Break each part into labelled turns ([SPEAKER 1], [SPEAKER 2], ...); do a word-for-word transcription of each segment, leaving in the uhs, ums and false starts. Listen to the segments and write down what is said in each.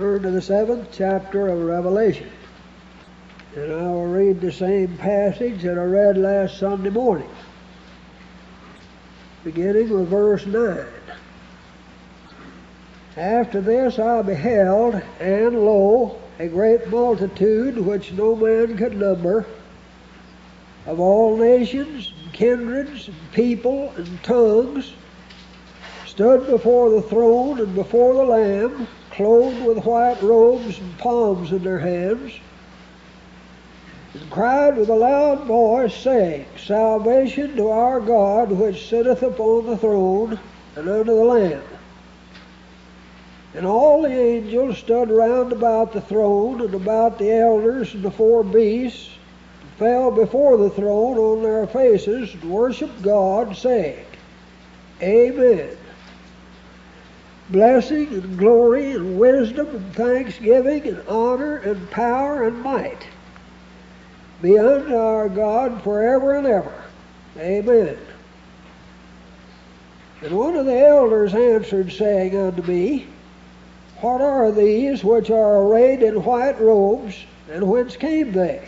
[SPEAKER 1] Turn to the seventh chapter of Revelation. And I will read the same passage that I read last Sunday morning, beginning with verse nine. After this I beheld, and lo, a great multitude which no man could number, of all nations, and kindreds, and people, and tongues, stood before the throne and before the Lamb, clothed with white robes and palms in their hands, and cried with a loud voice, saying, Salvation to our God which sitteth upon the throne, and unto the Lamb. And all the angels stood round about the throne, and about the elders and the four beasts, and fell before the throne on their faces, and worshipped God, saying, Amen. Blessing and glory and wisdom and thanksgiving and honor and power and might be unto our God forever and ever. Amen. And one of the elders answered, saying unto me, What are these which are arrayed in white robes, and whence came they?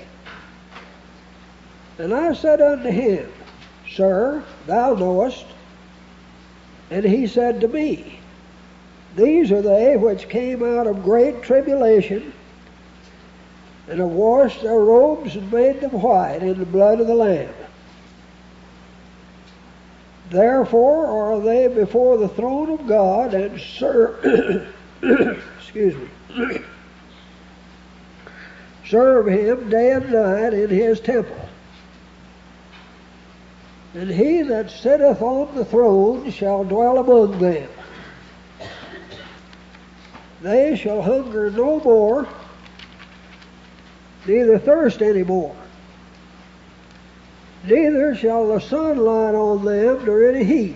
[SPEAKER 1] And I said unto him, Sir, thou knowest. And he said to me, These are they which came out of great tribulation, and have washed their robes and made them white in the blood of the Lamb. Therefore are they before the throne of God, and serve excuse me serve him day and night in his temple. And he that sitteth on the throne shall dwell among them. They shall hunger no more, neither thirst any more. Neither shall the sun light on them, nor any heat.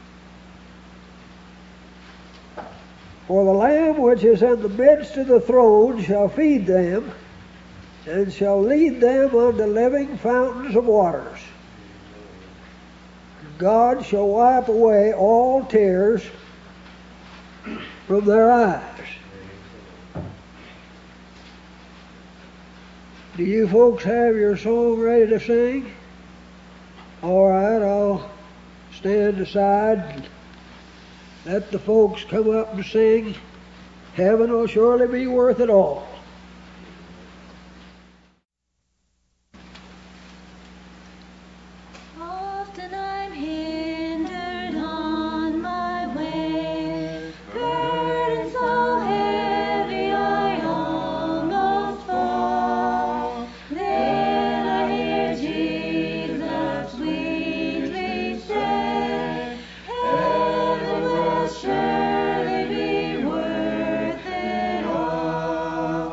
[SPEAKER 1] For the Lamb which is in the midst of the throne shall feed them, and shall lead them unto living fountains of waters. God shall wipe away all tears from their eyes. Do you folks have your song ready to sing? All right, I'll stand aside and let the folks come up and sing. Heaven will surely be worth it all.
[SPEAKER 2] Often I'm hindered on my way, burden so heavy I almost fall. Then I hear Jesus sweetly say, Heaven will surely be worth it all.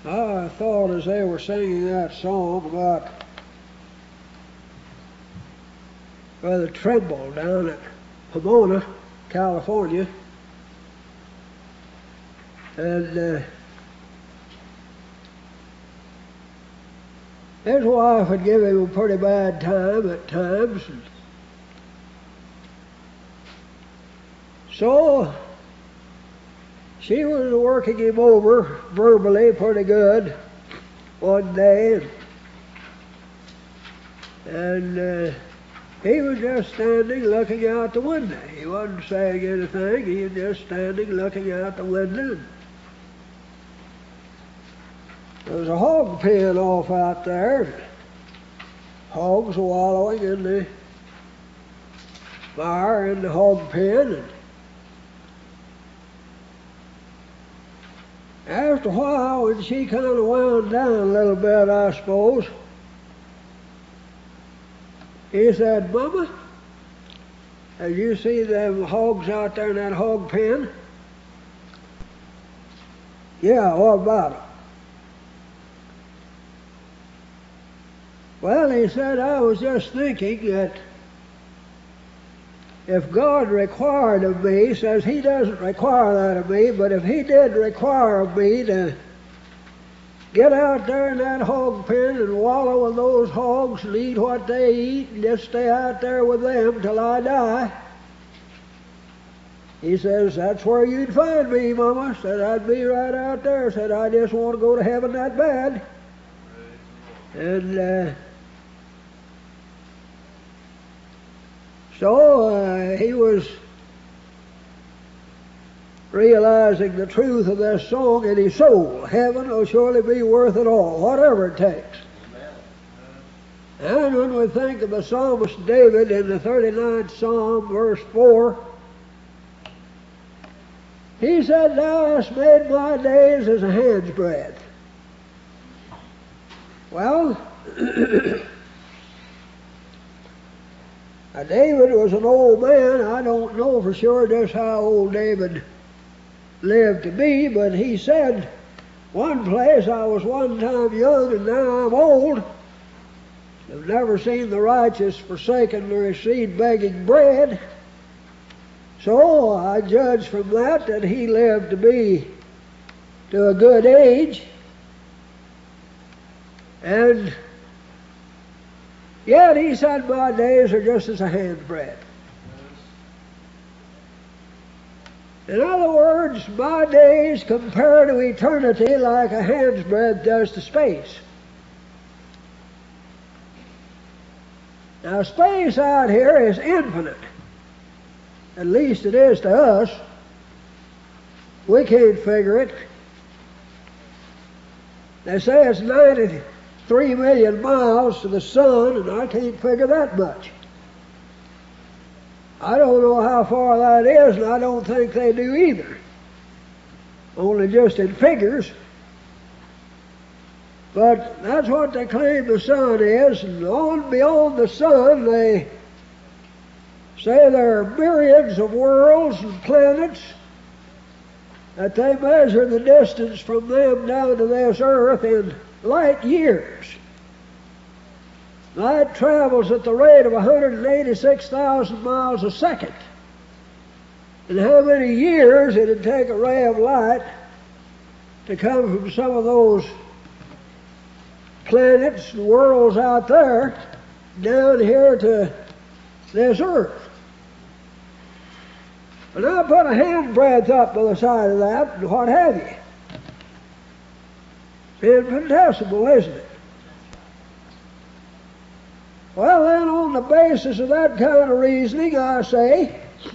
[SPEAKER 1] I thought as they were singing that song about Brother Trimble down at Pomona, California, and uh, his wife would give him a pretty bad time at times. And so she was working him over verbally pretty good one day, and, and uh, he was just standing looking out the window. He wasn't saying anything. He was just standing looking out the window. There was a hog pen off out there. Hogs wallowing in the fire in the hog pen. And after a while, when she kind of wound down a little bit, I suppose, he said, "Mama, have you seen them hogs out there in that hog pen?" "Yeah, what about them?" "Well," he said, "I was just thinking that if God required of me," he says he doesn't require that of me, "but if he did require of me to get out there in that hog pen and wallow with those hogs and eat what they eat and just stay out there with them till I die," he says, "that's where you'd find me, Mama." Said, "I'd be right out there." Said, "I just want to go to heaven that bad." And uh, so uh, he was realizing the truth of this song in his soul. Heaven will surely be worth it all, whatever it takes. Amen. And when we think of the psalmist David in the thirty-ninth Psalm, verse four, he said, "Thou hast made my days as a hand's breadth." Well, now David was an old man. I don't know for sure just how old David lived to be, but he said one place, "I was one time young and now I'm old. I've never seen the righteous forsaken nor his seed begging bread." So I judge from that that he lived to be to a good age. And yet he said, "My days are just as a hand's breadth." In other words, my days compare to eternity like a hand's breadth does to space. Now, space out here is infinite. At least it is to us. We can't figure it. They say it's ninety-three million miles to the sun, and I can't figure that much. I don't know how far that is, and I don't think they do either. Only just in figures. But that's what they claim the sun is, and on beyond the sun they say there are myriads of worlds and planets, that they measure the distance from them down to this earth in light years. Light travels at the rate of one hundred eighty-six thousand miles a second. And how many years it'd take a ray of light to come from some of those planets and worlds out there down here to this earth? And I put a handbreadth up by the side of that, and what have you. It's infinitesimal, isn't it? Well, then, on the basis of that kind of reasoning, I say,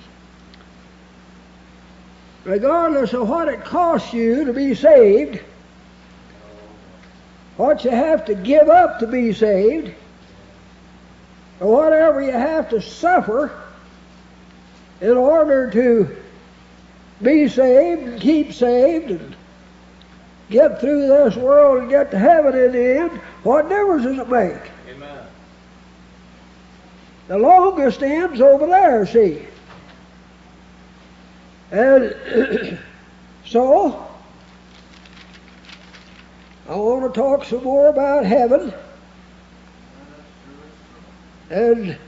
[SPEAKER 1] regardless of what it costs you to be saved, what you have to give up to be saved, or whatever you have to suffer in order to be saved and keep saved and get through this world and get to heaven in the end, what difference does it make?
[SPEAKER 3] Amen.
[SPEAKER 1] The longest end's over there, see. And so, I want to talk some more about heaven. And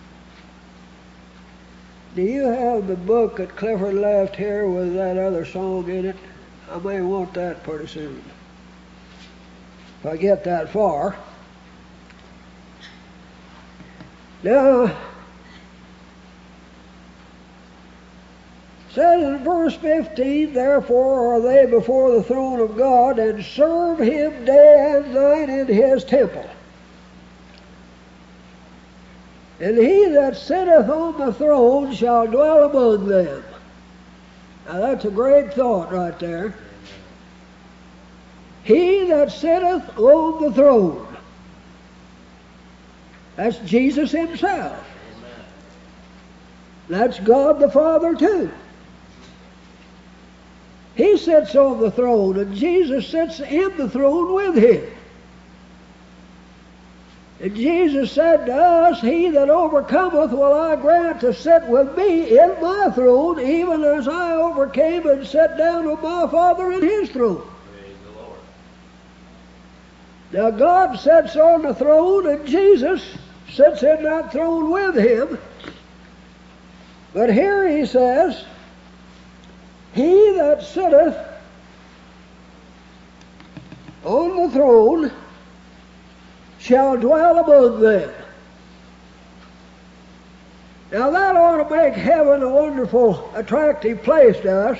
[SPEAKER 1] do you have the book that Clifford left here with that other song in it? I may want that pretty soon, if I get that far. Now, says in verse fifteen, therefore are they before the throne of God, and serve him day and night in his temple. And he that sitteth on the throne shall dwell among them. Now that's a great thought right there. He that sitteth on the throne. That's Jesus himself. That's God the Father too. He sits on the throne, and Jesus sits in the throne with him. And Jesus said to us, he that overcometh will I grant to sit with me in my throne, even as I overcame and sat down with my Father in his throne.
[SPEAKER 3] Praise the Lord.
[SPEAKER 1] Now God sits on the throne, and Jesus sits in that throne with him. But here he says, he that sitteth on the throne shall dwell among them. Now that ought to make heaven a wonderful, attractive place to us.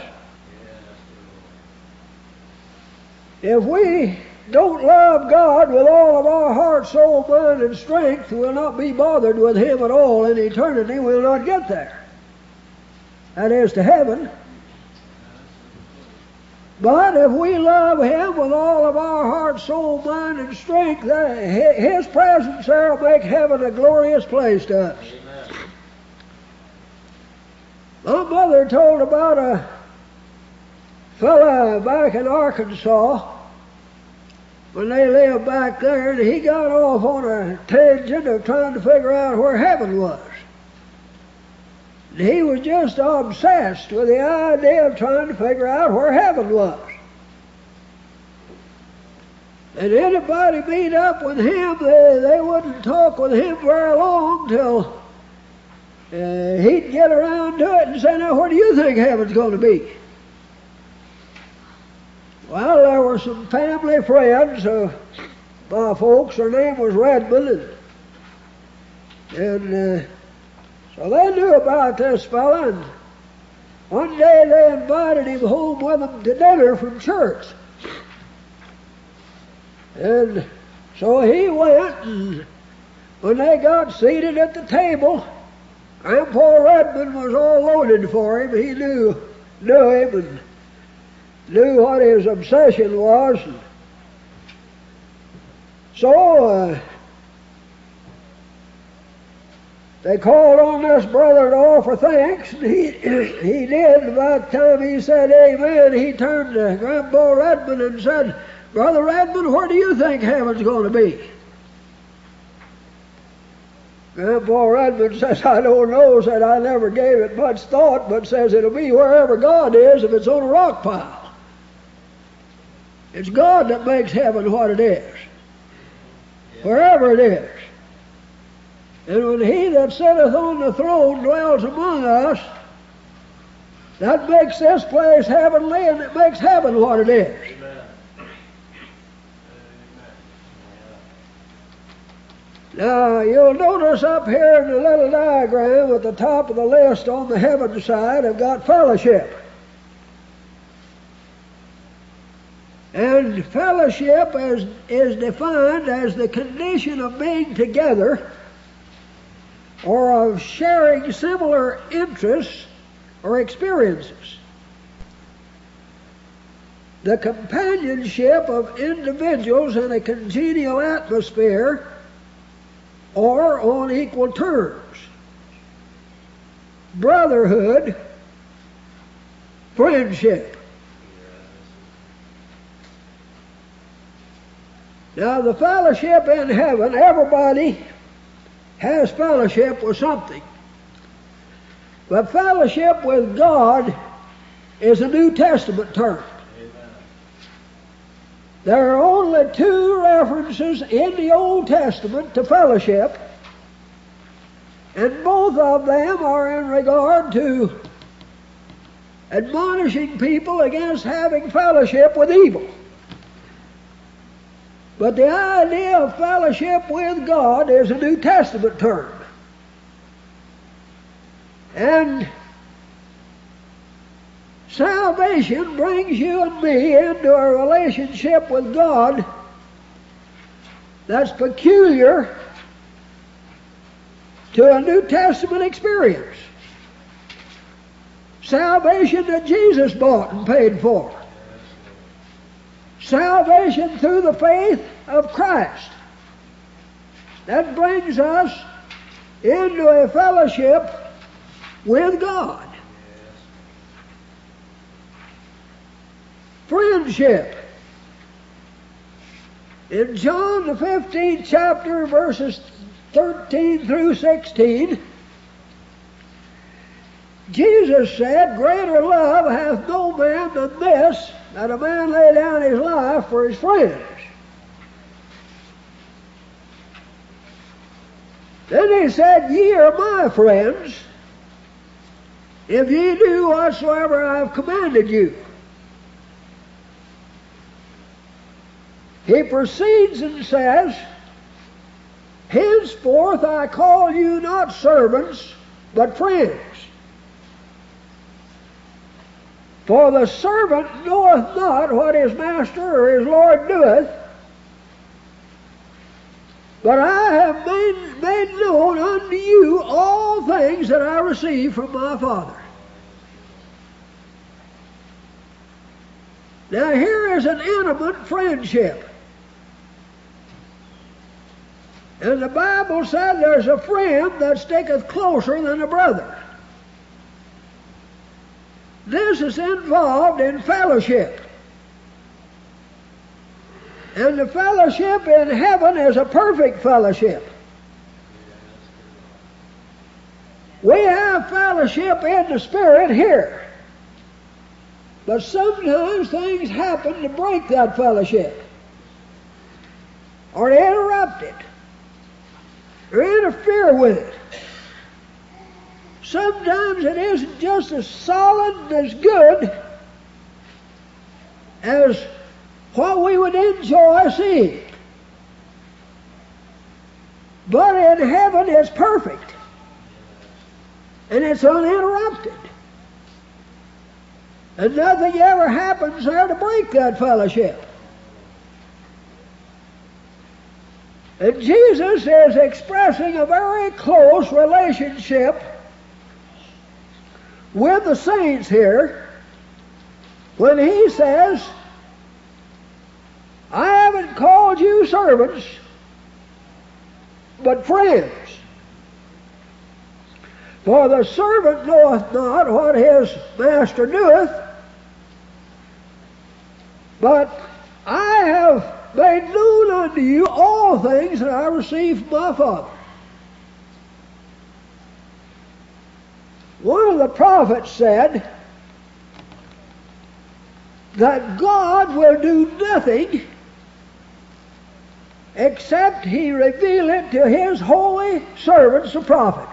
[SPEAKER 1] If we don't love God with all of our heart, soul, mind, and strength, we'll not be bothered with him at all in eternity. We'll not get there. That is, to heaven. But if we love him with all of our heart, soul, mind, and strength, his presence there will make heaven a glorious place to us.
[SPEAKER 3] Amen.
[SPEAKER 1] My mother told about a fella back in Arkansas when they lived back there, and he got off on a tangent of trying to figure out where heaven was. And he was just obsessed with the idea of trying to figure out where heaven was. And anybody meet up with him, they, they wouldn't talk with him very long till uh, he'd get around to it and say, now where do you think heaven's going to be? Well, there were some family friends of my folks. Their name was Redmond. And, and uh, so they knew about this fella. And one day they invited him home with them to dinner from church. And so he went, and when they got seated at the table, Grandpa Redmond was all loaded for him. He knew, knew him and knew what his obsession was. So uh, they called on this brother to offer thanks, and he, he did. About the time he said amen, he turned to Grandpa Redmond and said, Brother Redmond, where do you think heaven's going to be? Grandpa Redmond says, I don't know. Said, I never gave it much thought, but says it'll be wherever God is if it's on a rock pile. It's God that makes heaven what it is, wherever it is. And when he that sitteth on the throne dwells among us, that makes this place heavenly, and it makes heaven what it is.
[SPEAKER 3] Amen.
[SPEAKER 1] Now, you'll notice up here in the little diagram at the top of the list on the heaven side, I've got fellowship. And fellowship is, is defined as the condition of being together or of sharing similar interests or experiences. The companionship of individuals in a congenial atmosphere or on equal terms. Brotherhood, friendship. Now, the fellowship in heaven, everybody has fellowship with something. But fellowship with God is a New Testament term.
[SPEAKER 3] Amen.
[SPEAKER 1] There are only two references in the Old Testament to fellowship, and both of them are in regard to admonishing people against having fellowship with evil. But the idea of fellowship with God is a New Testament term. And salvation brings you and me into a relationship with God that's peculiar to a New Testament experience. Salvation that Jesus bought and paid for. Salvation through the faith of Christ. That brings us into a fellowship with God. Friendship. In John the fifteenth chapter, verses thirteen through sixteen, Jesus said, "Greater love hath no man than this, that a man lay down his life for his friends." Then he said, "Ye are my friends, if ye do whatsoever I have commanded you." He proceeds and says, "Henceforth I call you not servants, but friends. For the servant knoweth not what his master or his Lord doeth, but I have made, made known unto you all things that I received from my Father." Now here is an intimate friendship. And the Bible said there's a friend that sticketh closer than a brother. This is involved in fellowship. And the fellowship in heaven is a perfect fellowship. We have fellowship in the Spirit here. But sometimes things happen to break that fellowship, or to interrupt it, or interfere with it. Sometimes it isn't just as solid and as good as what we would enjoy seeing. But in heaven it's perfect. And it's uninterrupted. And nothing ever happens there to break that fellowship. And Jesus is expressing a very close relationship with the saints here when he says, "I haven't called you servants, but friends. For the servant knoweth not what his master doeth, but I have made known unto you all things that I received from my Father." One of the prophets said that God will do nothing except He reveal it to His holy servants, the prophets.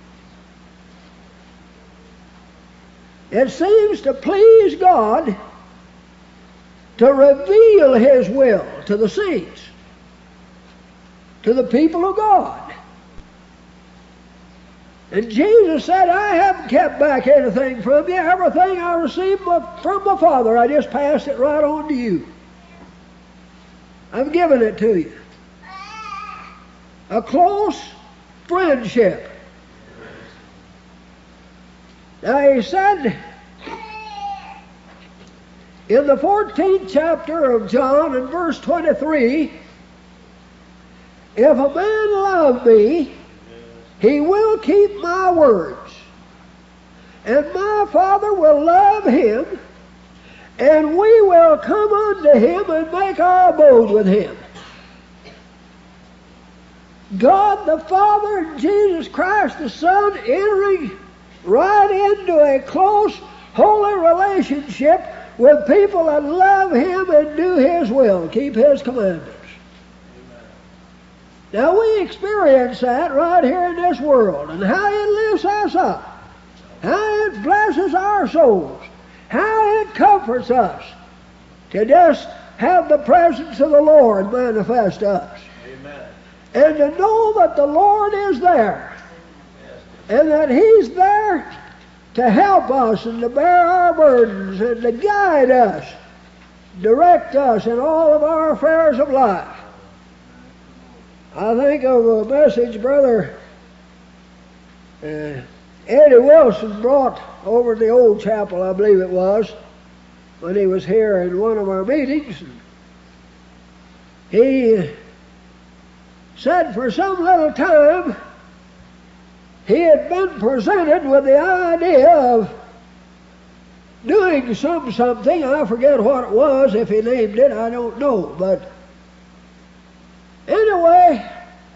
[SPEAKER 1] It seems to please God to reveal His will to the saints, to the people of God. And Jesus said, "I haven't kept back anything from you. Everything I received from my Father, I just passed it right on to you. I've given it to you." A close friendship. Now he said in the fourteenth chapter of John, in verse twenty-three, "If a man love me, he will keep my words, and my Father will love him, and we will come unto him and make our abode with him." God the Father and Jesus Christ the Son entering right into a close, holy relationship with people that love Him and do His will, keep His commandments. Now we experience that right here in this world, and how it lifts us up, how it blesses our souls, how it comforts us to just have the presence of the Lord manifest to us.
[SPEAKER 3] Amen.
[SPEAKER 1] And to know that the Lord is there, and that He's there to help us and to bear our burdens and to guide us, direct us in all of our affairs of life. I think of a message Brother uh, Eddie Wilson brought over to the old chapel, I believe it was, when he was here in one of our meetings. He said for some little time he had been presented with the idea of doing some something. I forget what it was. If he named it, I don't know. But anyway,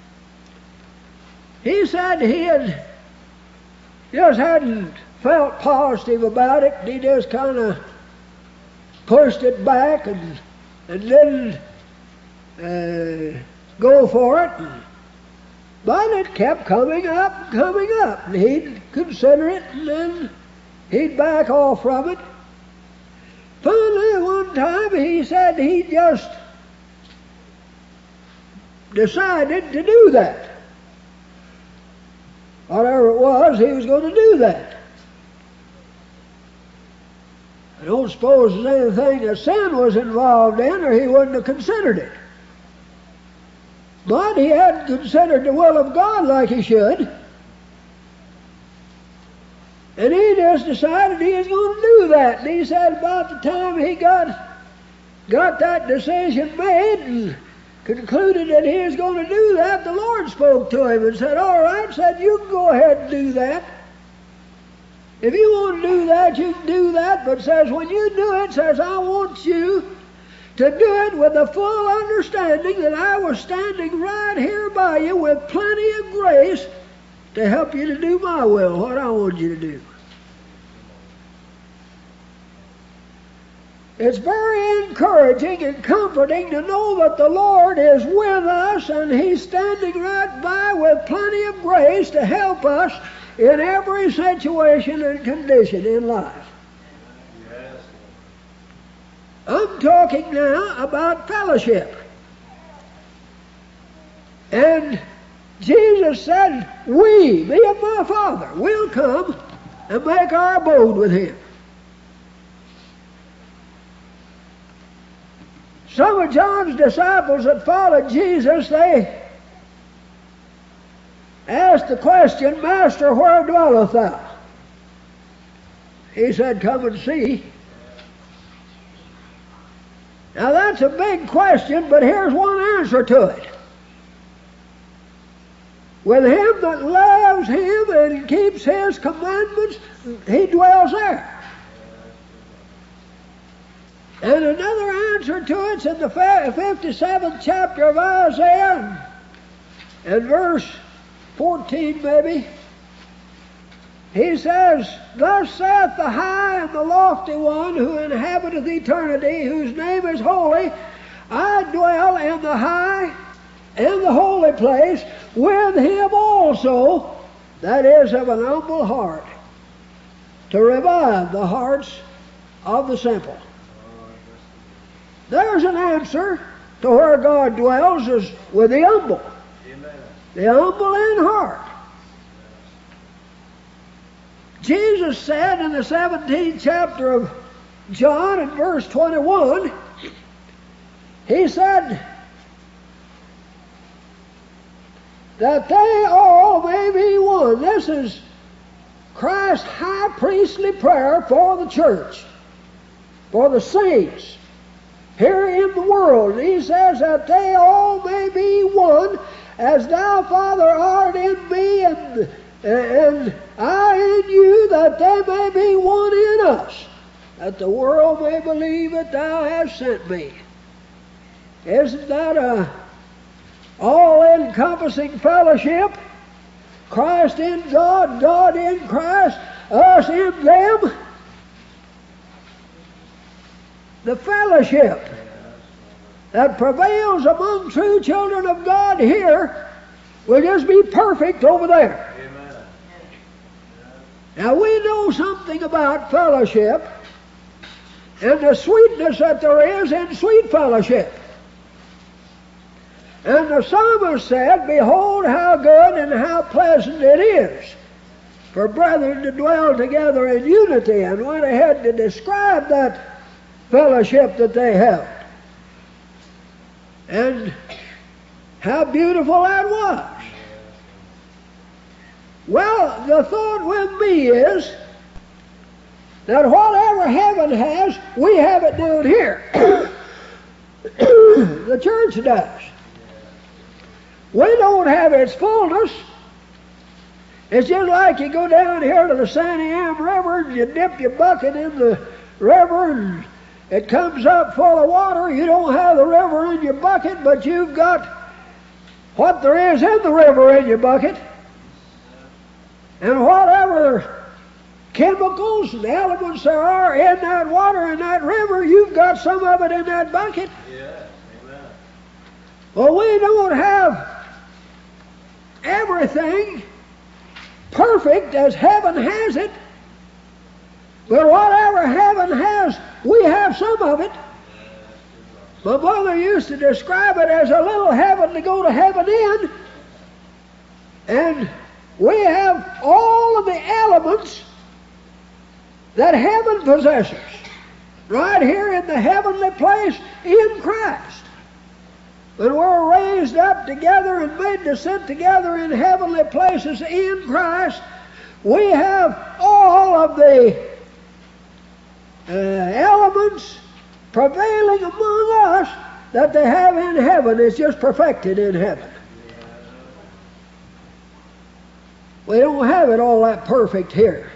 [SPEAKER 1] he said he had just hadn't felt positive about it. He just kind of pushed it back and and didn't uh, go for it. But it kept coming up and coming up. And he'd consider it, and then he'd back off from it. Finally, one time he said he just decided to do that. Whatever it was, he was going to do that. I don't suppose there's anything that sin was involved in, or he wouldn't have considered it. But he hadn't considered the will of God like he should. And he just decided he was going to do that. And he said about the time he got, got that decision made and concluded that he was going to do that, the Lord spoke to him and said, all right, said, you can go ahead and do that. If you want to do that, you can do that. But says, when you do it, says, I want you to do it with the full understanding that I was standing right here by you with plenty of grace to help you to do my will, what I want you to do. It's very encouraging and comforting to know that the Lord is with us and He's standing right by with plenty of grace to help us in every situation and condition in life. I'm talking now about fellowship. And Jesus said, we, me and my Father, will come and make our abode with Him. Some of John's disciples that followed Jesus, they asked the question, Master, where dwelleth thou? He said, come and see. Now that's a big question, but here's one answer to it. With him that loves Him and keeps His commandments, He dwells there. And another answer to it's in the fifty-seventh chapter of Isaiah, and verse fourteen maybe. He says, thus saith the high and the lofty one who inhabiteth eternity, whose name is holy, I dwell in the high and the holy place with Him also, that is of an humble heart, to revive the hearts of the simple. There's an answer to where God dwells, is with the humble. Amen. The humble in heart. Jesus said in the seventeenth chapter of John in verse twenty-one, He said that they all may be one. This is Christ's high priestly prayer for the church, for the saints here in the world. He says that they all may be one, as Thou, Father, art in me, and, and I in you, that they may be one in us, that the world may believe that Thou hast sent me. Isn't that a all-encompassing fellowship? Christ in God, God in Christ, us in them. the fellowship that prevails among true children of God here will just be perfect over there.
[SPEAKER 3] Amen.
[SPEAKER 1] Now we know something about fellowship and the sweetness that there is in sweet fellowship. And the psalmist said, "Behold how good and how pleasant it is for brethren to dwell together in unity," and went ahead to describe that fellowship that they held. And how beautiful that was. Well, the thought with me is that whatever heaven has, we have it down here. The church does. We don't have its fullness. It's just like you go down here to the Sandy Am River and you dip your bucket in the river and it comes up full of water. You don't have the river in your bucket, but you've got what there is in the river in your bucket. And whatever chemicals and elements there are in that water in that river, you've got some of it in that bucket.
[SPEAKER 3] Yes. Amen.
[SPEAKER 1] Well, we don't have everything perfect as heaven has it, but whatever heaven has, we have some of it. My mother used to describe it as a little heaven to go to heaven in, and we have all of the elements that heaven possesses right here in the heavenly place in Christ. When we're raised up together and made to sit together in heavenly places in Christ, we have all of the uh, elements prevailing among us that they have in heaven. It's just perfected in heaven. We don't have it all that perfect here.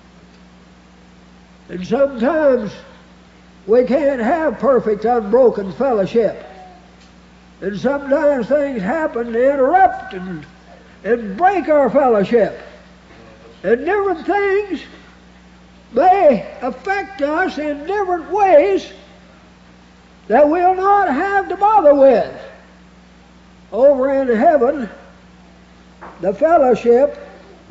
[SPEAKER 1] And sometimes we can't have perfect, unbroken fellowship. And sometimes things happen to interrupt and, and break our fellowship. And different things may affect us in different ways that we'll not have to bother with. Over in heaven, the fellowship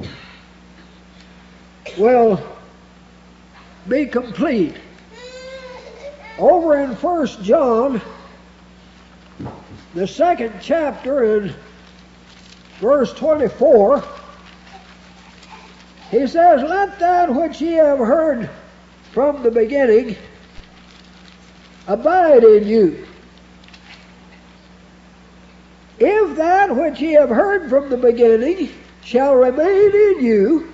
[SPEAKER 1] will be complete. Over in First John, the second chapter, in verse twenty-four, he says, "Let that which ye have heard from the beginning abide in you. If that which ye have heard from the beginning shall remain in you,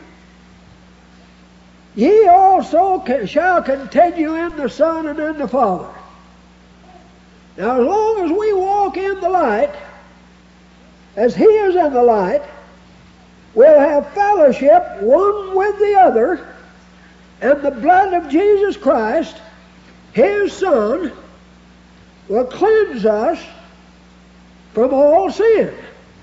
[SPEAKER 1] ye also shall continue in the Son and in the Father." Now, as long as we walk in the light, as He is in the light, we'll have fellowship one with the other, and the blood of Jesus Christ, His Son, will cleanse us from all sin.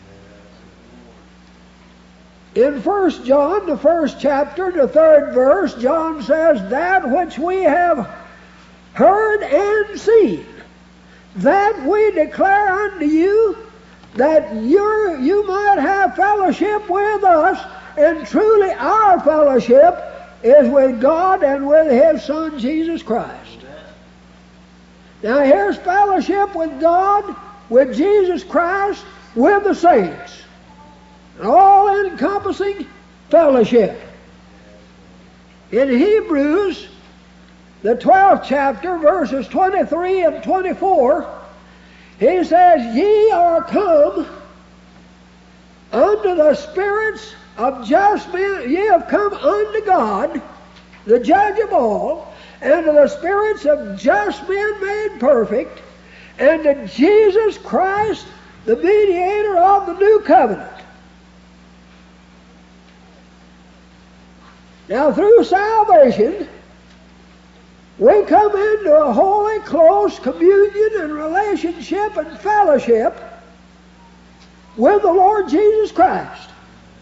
[SPEAKER 1] In First John, the first chapter, the third verse, John says, "That which we have heard and seen, that we declare unto you, that you're, you might have fellowship with us, and truly our fellowship is with God and with His Son, Jesus Christ." Now here's fellowship with God, with Jesus Christ, with the saints. An all-encompassing fellowship. In Hebrews, the twelfth chapter, verses twenty-three and twenty-four, he says, "Ye are come unto the spirits of just men, ye have come unto God, the judge of all, and to the spirits of just men made perfect, and to Jesus Christ, the mediator of the new covenant." Now, through salvation, we come into a holy, close communion and relationship and fellowship with the Lord Jesus Christ.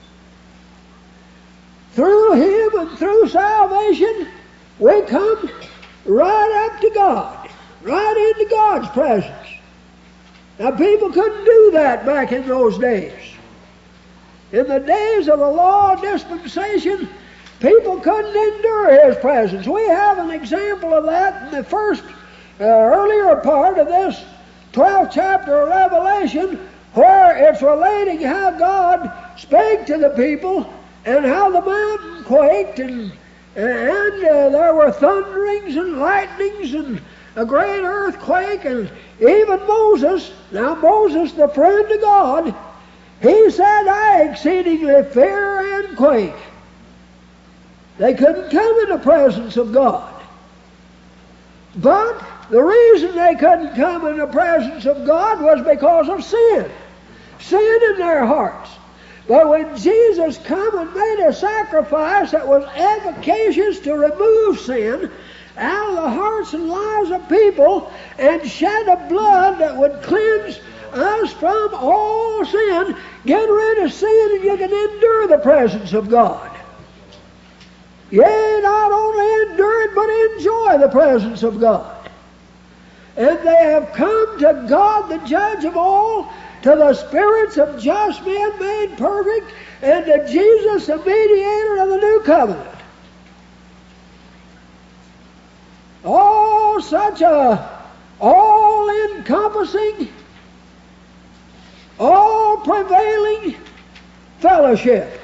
[SPEAKER 1] Through Him and through salvation, we come right up to God. right into God's presence. Now, people couldn't do that back in those days. In the days of the law dispensation, people couldn't endure His presence. We have an example of that in the first, uh, earlier part of this twelfth chapter of Revelation, where it's relating how God spake to the people and how the mountain quaked, and, and uh, there were thunderings and lightnings and a great earthquake, and even Moses, now Moses, the friend of God, he said, I exceedingly fear and quake. They couldn't come in the presence of God. But the reason they couldn't come in the presence of God was because of sin. Sin in their hearts. But when Jesus come and made a sacrifice that was efficacious to remove sin out of the hearts and lives of people, and shed a blood that would cleanse us from all sin, get rid of sin, and you can endure the presence of God. Yea, not only endure it, but enjoy the presence of God. And they have come to God, the judge of all, to the spirits of just men made perfect, and to Jesus, the mediator of the new covenant. Oh, such a all-encompassing, all-prevailing fellowship.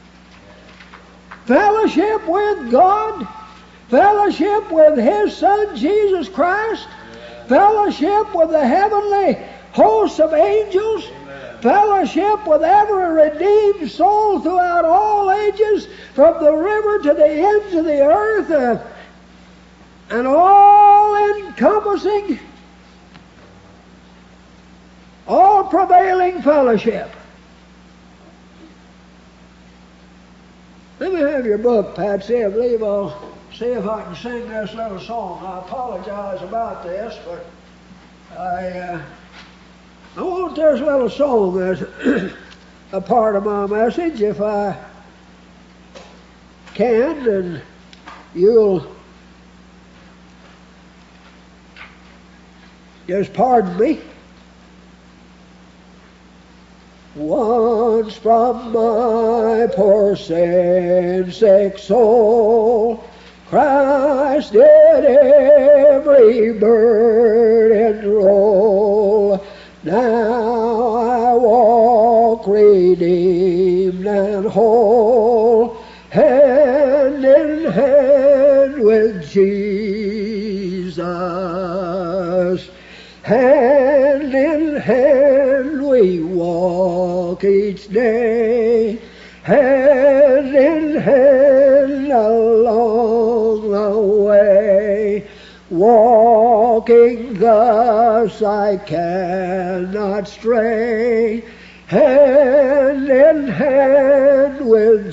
[SPEAKER 1] Fellowship with God, fellowship with His Son, Jesus Christ, fellowship with the heavenly hosts of angels, Amen. Fellowship with every redeemed soul throughout all ages, from the river to the ends of the earth, uh, an all-encompassing, all-prevailing fellowship. Let me have your book, Patsy. I believe I'll see if I can sing this little song. I apologize about this, but I, uh, I want this little song as a part of my message, if I can, and you'll just pardon me. Once from my poor sin-sick soul, Christ did every burden roll. Now I walk redeemed and whole, hand in hand with Jesus. Hand in hand we walk each day, hand in hand along the way. Walking thus I cannot stray, hand in hand with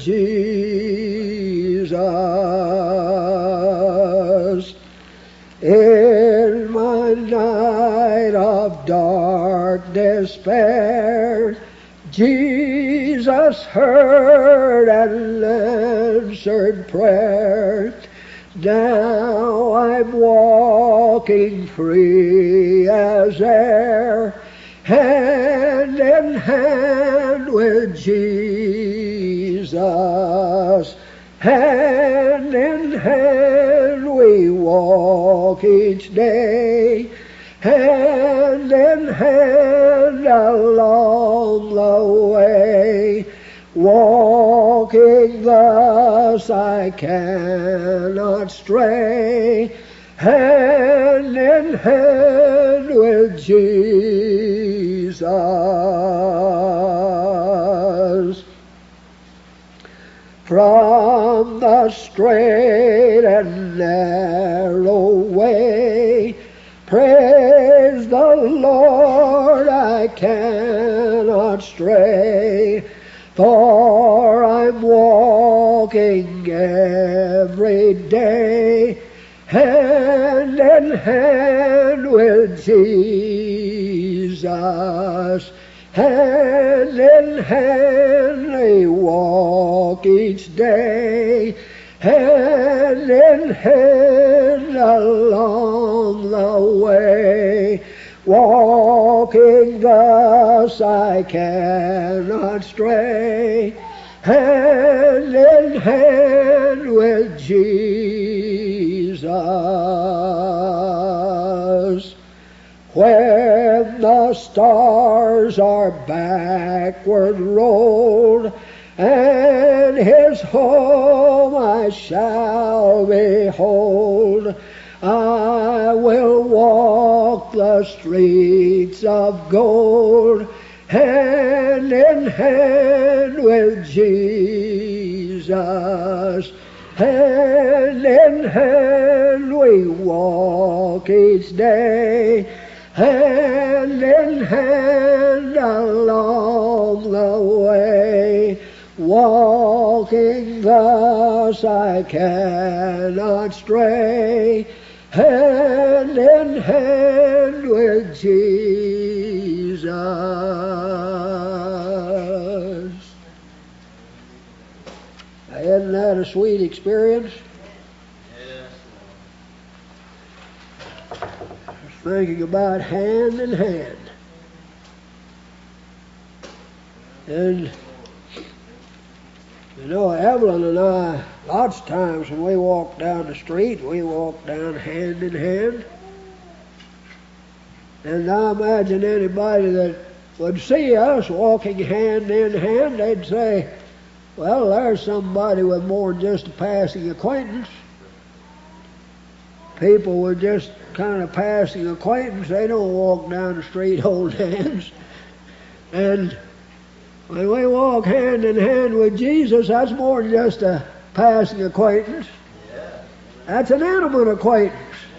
[SPEAKER 1] Jesus. In my night of dark despair, Jesus heard and answered prayer. Now I'm walking free as air, hand in hand with Jesus. Hand in hand we walk each day, hand in hand along the way. Walking thus I cannot stray, hand in hand with Jesus. From the straight and narrow way, praise the Lord, I cannot stray, for I'm walking every day, hand in hand with Jesus. Hand in hand we walk each day, hand in hand hand along the way. Walking thus I cannot stray, hand in hand with Jesus. When the stars are backward rolled, and His home I shall behold, I will walk the streets of gold, hand in hand with Jesus. Hand in hand we walk each day, hand in hand along the way. Walking thus I cannot stray, hand in hand with Jesus. Isn't that a sweet experience?
[SPEAKER 3] Yes.
[SPEAKER 1] Just thinking about hand in hand. And you know, Evelyn and I, lots of times when we walk down the street, we walk down hand in hand. And I imagine anybody that would see us walking hand in hand, they'd say, well, there's somebody with more than just a passing acquaintance. People with just kind of passing acquaintance, they don't walk down the street holding hands. And when we walk hand in hand with Jesus, that's more than just a passing acquaintance. That's an intimate acquaintance.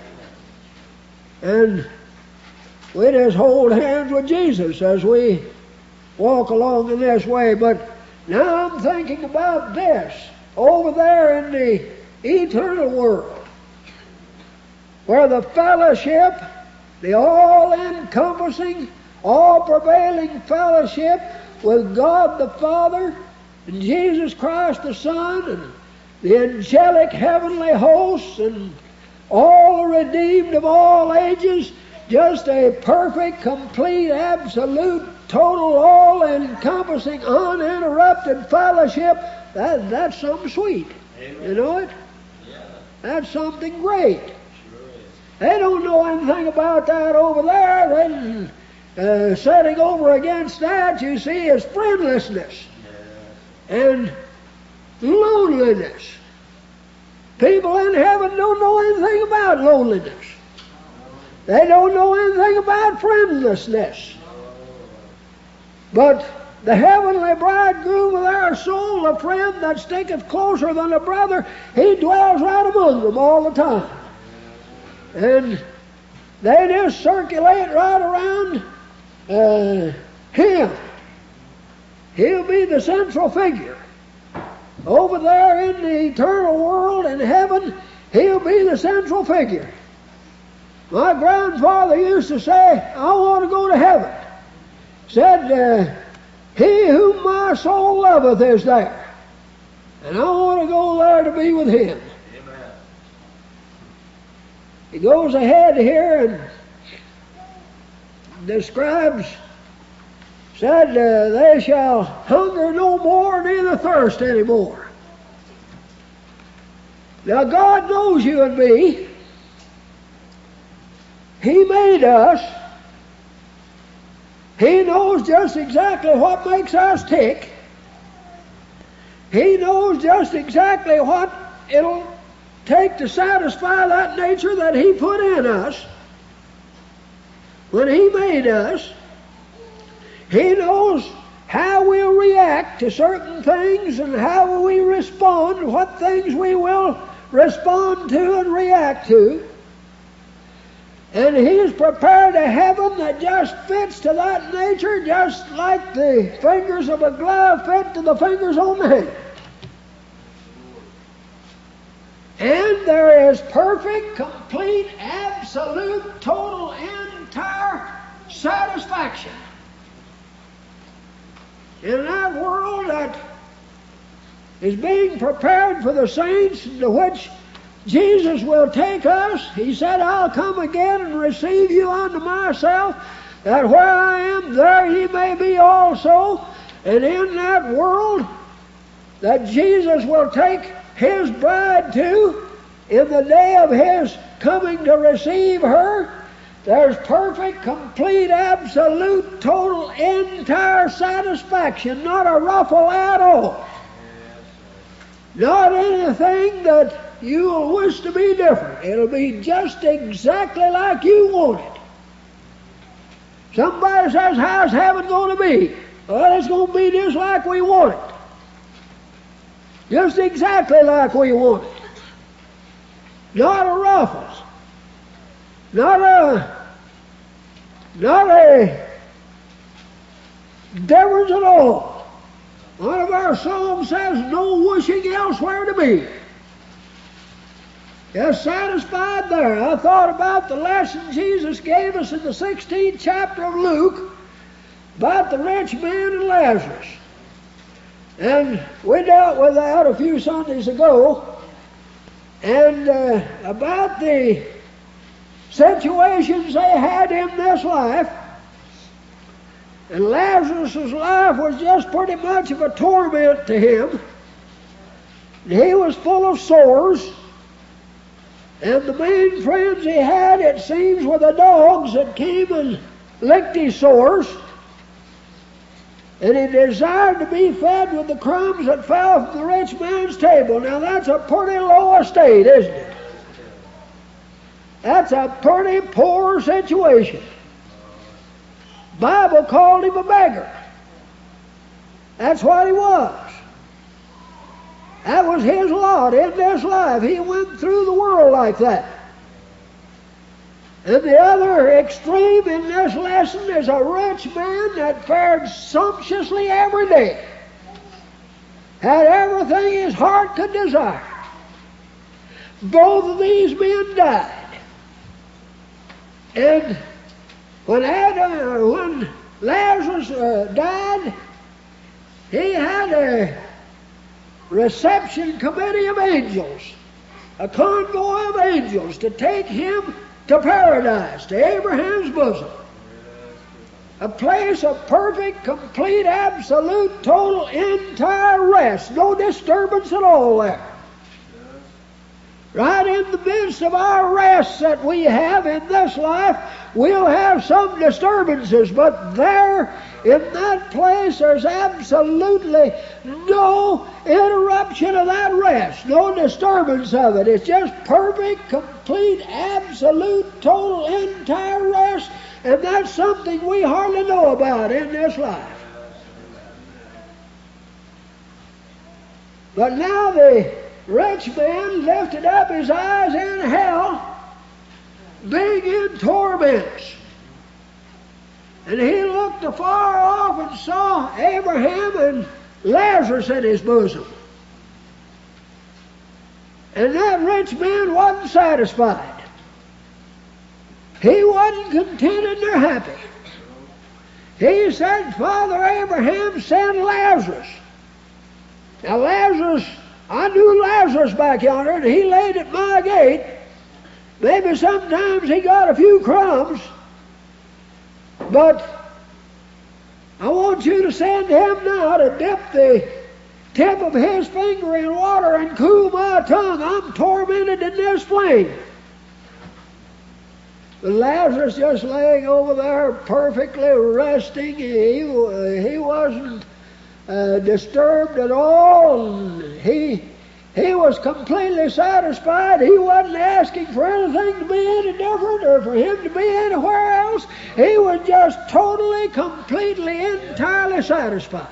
[SPEAKER 1] And we just hold hands with Jesus as we walk along in this way. But now I'm thinking about this. Over there in the eternal world, where the fellowship, the all-encompassing, all-prevailing fellowship with God the Father and Jesus Christ the Son and the angelic heavenly hosts and all the redeemed of all ages, just a perfect, complete, absolute, total, all-encompassing, uninterrupted fellowship, that, that's something sweet.
[SPEAKER 3] Amen.
[SPEAKER 1] You know it?
[SPEAKER 3] Yeah.
[SPEAKER 1] That's something great.
[SPEAKER 3] Sure is.
[SPEAKER 1] They don't know anything about that over there. They, uh, setting over against that, you see, is friendlessness and loneliness. People in heaven don't know anything about loneliness. They don't know anything about friendlessness. But the heavenly bridegroom of our soul, a friend that sticketh closer than a brother, he dwells right among them all the time. And they just circulate right around uh, him. He'll be the central figure. Over there in the eternal world in heaven, he'll be the central figure. My grandfather used to say, I want to go to heaven. Said, uh, he whom my soul loveth is there. And I want to go there to be with him.
[SPEAKER 3] Amen.
[SPEAKER 1] He goes ahead here and describes, said, uh, they shall hunger no more, neither thirst any more. Now God knows you and me. He made us. He knows just exactly what makes us tick. He knows just exactly what it'll take to satisfy that nature that He put in us. When He made us, He knows how we'll react to certain things and how we respond, what things we will respond to and react to. And He's prepared a heaven that just fits to that nature, just like the fingers of a glove fit to the fingers on the hand. And there is perfect, complete, absolute, total, entire satisfaction in that world that is being prepared for the saints, to which Jesus will take us. He said, I'll come again and receive you unto myself, that where I am, there ye may be also. And in that world that Jesus will take His bride to, in the day of His coming to receive her, there's perfect, complete, absolute, total, entire satisfaction, not a ruffle at all. Not anything that you will wish to be different. It'll be just exactly like you want it. Somebody says, how's heaven going to be? Well, it's going to be just like we want it. Just exactly like we want it. Not a ruffles. Not a, not a difference at all. One of our songs says, no wishing elsewhere to be. Just satisfied there. I thought about the lesson Jesus gave us in the sixteenth chapter of Luke about the rich man and Lazarus. And we dealt with that a few Sundays ago. And uh, about the situations they had in this life. And Lazarus' life was just pretty much of a torment to him. And he was full of sores. And the main friends he had, it seems, were the dogs that came and licked his sores. And he desired to be fed with the crumbs that fell from the rich man's table. Now that's a pretty low estate, isn't it? That's a pretty poor situation. The Bible called him a beggar. That's what he was. That was his lot in this life. He went through the world like that. And the other extreme in this lesson is a rich man that fared sumptuously every day. Had everything his heart could desire. Both of these men died. And when Adam, when Lazarus uh, died, he had a reception committee of angels, a convoy of angels to take him to paradise, to Abraham's bosom. A place of perfect, complete, absolute, total, entire rest. No disturbance at all there. Right in the midst of our rest that we have in this life, we'll have some disturbances, but there in that place there's absolutely no interruption of that rest, no disturbance of it. It's just perfect, complete, absolute, total, entire rest, and that's something we hardly know about in this life. But now the rich man lifted up his eyes in hell, being in torments. And he looked afar off and saw Abraham and Lazarus in his bosom. And that rich man wasn't satisfied. He wasn't contented nor happy. He said, Father Abraham, send Lazarus. Now Lazarus, I knew Lazarus back yonder, and he laid at my gate. Maybe sometimes he got a few crumbs, but I want you to send him now to dip the tip of his finger in water and cool my tongue. I'm tormented in this flame. But Lazarus just laying over there perfectly resting. He, he wasn't uh, disturbed at all. He, he was completely satisfied. He wasn't asking for anything to be any different or for him to be anywhere else. He was just totally, completely, entirely satisfied.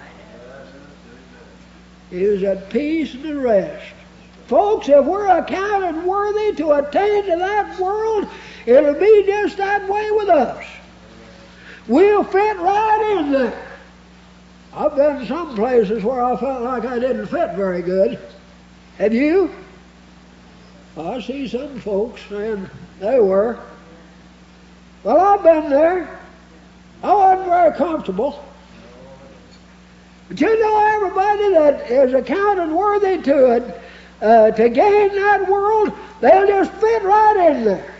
[SPEAKER 1] He was at peace and at rest. Folks, if we're accounted worthy to attain to that world, it'll be just that way with us. We'll fit right in there. I've been to some places where I felt like I didn't fit very good. Have you? I see some folks saying they were. Well, I've been there. I wasn't very comfortable. But you know, everybody that is accounted worthy to it, uh, to gain that world, they'll just fit right in there.